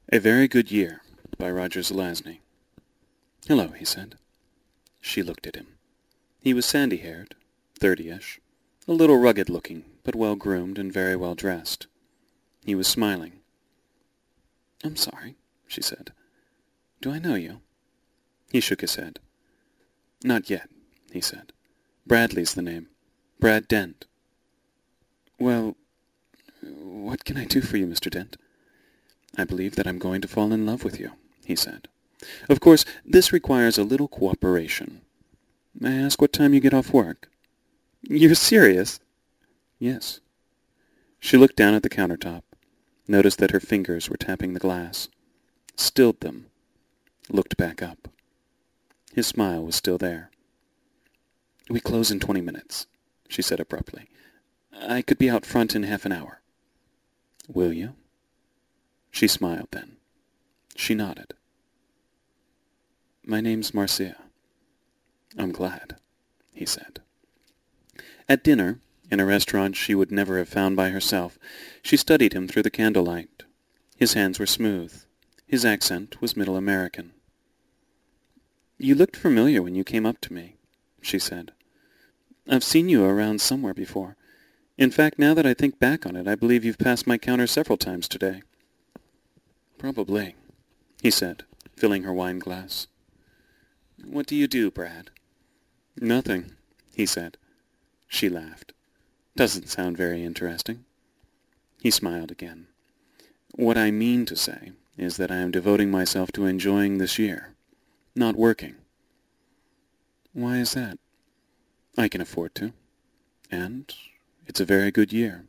A Very Good Year by Roger Zelazny. "Hello," he said. She looked at him. He was sandy-haired, 30-ish, a little rugged-looking, but well-groomed and very well-dressed. He was smiling. "I'm sorry," she said. "Do I know you?" He shook his head. "Not yet," he said. "Bradley's the name. Brad Dent." "Well, what can I do for you, Mr. Dent?" "I believe that I'm going to fall in love with you," he said. "Of course, this requires a little cooperation. May I ask what time you get off work?" "You're serious?" "Yes." She looked down at the countertop, noticed that her fingers were tapping the glass, stilled them, looked back up. His smile was still there. "We close in 20 minutes, she said abruptly. "I could be out front in half an hour." "Will you?" She smiled then. She nodded. "My name's Marcia." "I'm glad," he said. At dinner, in a restaurant she would never have found by herself, she studied him through the candlelight. His hands were smooth. His accent was Middle American. "You looked familiar when you came up to me," she said. "I've seen you around somewhere before. In fact, now that I think back on it, I believe you've passed my counter several times today." "Probably," he said, filling her wine glass. "What do you do, Brad?" "Nothing," he said. She laughed. "Doesn't sound very interesting." He smiled again. "What I mean to say is that I am devoting myself to enjoying this year, not working." "Why is that?" "I can afford to. And it's a very good year."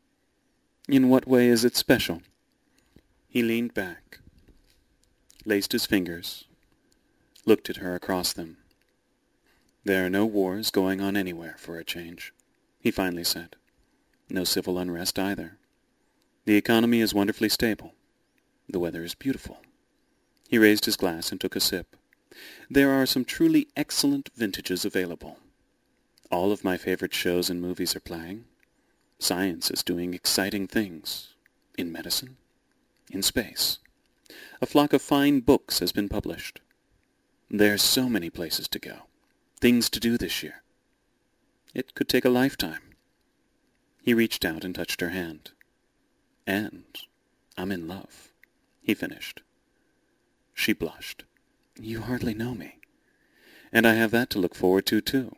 "In what way is it special?" He leaned back, laced his fingers, looked at her across them. "There are no wars going on anywhere, for a change," he finally said. "No civil unrest either. The economy is wonderfully stable. The weather is beautiful." He raised his glass and took a sip. "There are some truly excellent vintages available. All of my favorite shows and movies are playing. Science is doing exciting things. In medicine. In space. A flock of fine books has been published. There's so many places to go. Things to do this year. It could take a lifetime." He reached out and touched her hand. "And I'm in love," he finished. She blushed. "You hardly know me." "And I have that to look forward to, too."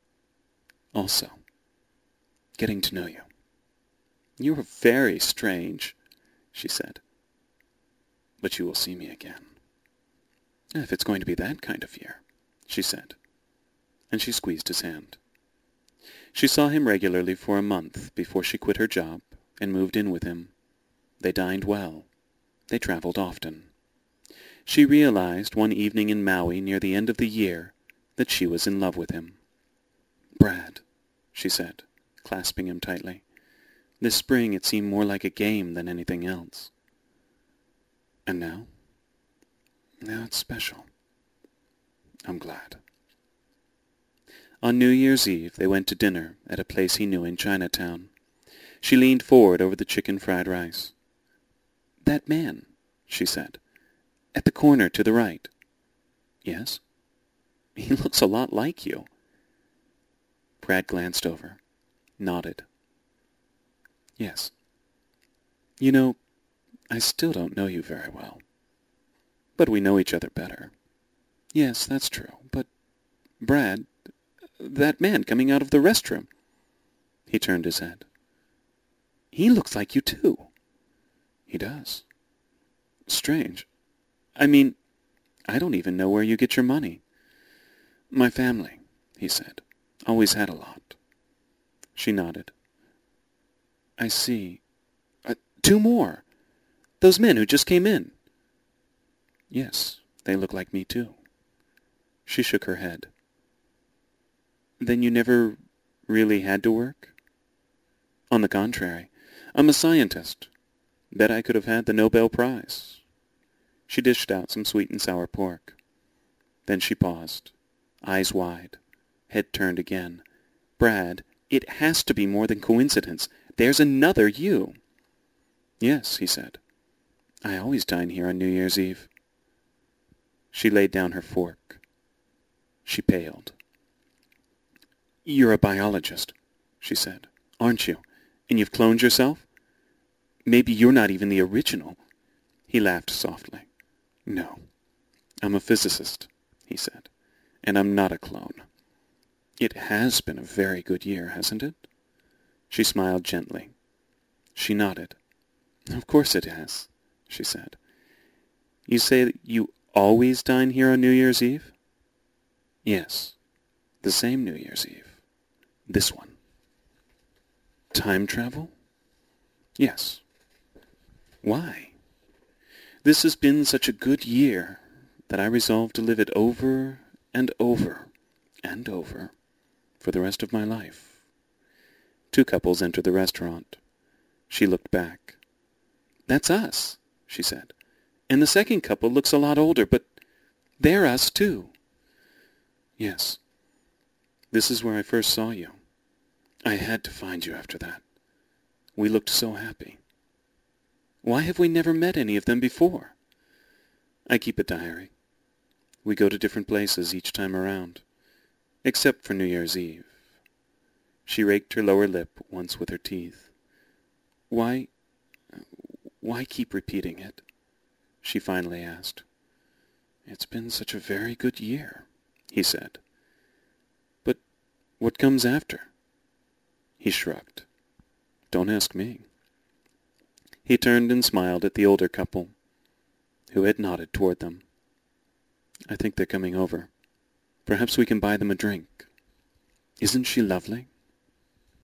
"Also, getting to know you." "You're very strange," she said. "But you will see me again." "If it's going to be that kind of year," she said. And she squeezed his hand. She saw him regularly for a month before she quit her job and moved in with him. They dined well. They traveled often. She realized one evening in Maui near the end of the year that she was in love with him. "Brad," she said, clasping him tightly. "This spring it seemed more like a game than anything else." "And now?" "Now it's special." "I'm glad." On New Year's Eve they went to dinner at a place he knew in Chinatown. She leaned forward over the chicken fried rice. "That man," she said, "at the corner to the right." "Yes?" "He looks a lot like you." Brad glanced over, nodded. "Yes. You know, I still don't know you very well. But we know each other better." "Yes, that's true. But, Brad, that man coming out of the restroom." He turned his head. "He looks like you, too." "He does." "Strange. I mean, I don't even know where you get your money." "My family," he said. "Always had a lot." She nodded. "I see. 2 more. Those men who just came in." "Yes, they look like me, too." She shook her head. "Then you never really had to work?" "On the contrary. I'm a scientist. Bet I could have had the Nobel Prize." She dished out some sweet and sour pork. Then she paused, eyes wide, head turned again. "Brad, it has to be more than coincidence. There's another you." "Yes," he said. I always dine here on New Year's Eve. She laid down her fork. She paled. You're a biologist, she said, aren't you? And you've cloned yourself? Maybe you're not even the original. He laughed softly. No, I'm a physicist, he said, and I'm not a clone. It has been a very good year, hasn't it? She smiled gently. She nodded. Of course it has, she said. You say that you always dine here on New Year's Eve? Yes, the same New Year's Eve. This one. Time travel? Yes. Why? This has been such a good year that I resolved to live it over and over and over for the rest of my life. Two couples entered the restaurant. She looked back. That's us, she said. And the second couple looks a lot older, but they're us too. Yes. This is where I first saw you. I had to find you after that. We looked so happy. Why have we never met any of them before? I keep a diary. We go to different places each time around, except for New Year's Eve. She raked her lower lip once with her teeth. Why keep repeating it? She finally asked. It's been such a very good year, he said. But what comes after? He shrugged. Don't ask me. He turned and smiled at the older couple, who had nodded toward them. I think they're coming over. Perhaps we can buy them a drink. Isn't she lovely?